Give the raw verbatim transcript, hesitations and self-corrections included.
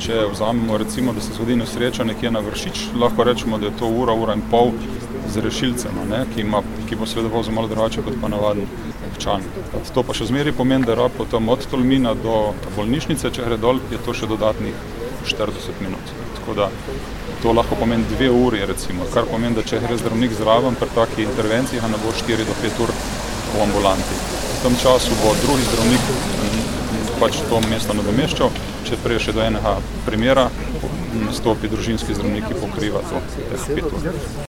če vzamemo recimo, da se zgodi nesreča nekje na Vršič, lahko rečemo, da je to ura, ura in pol z rešilcem, ne, ki, ima, ki bo seveda vozil malo drugače kot pa navaden občan. To pa še zmeri pomeni, da rabo tam od Tolmina do bolnišnice, če gre dol, je to še dodatnih štirideset minut. Tako da to lahko pomeni dve uri recimo, kar pomeni, da če gre zdravnik zraven pri takih intervencijah, ne bo štiri do pet ur v ambulanti. V tem času bo drugi zdravnik pač to mesto nadomeščal, če prej še do enega primera nastopi družinski zdravnik, ki pokriva to teh pet ur.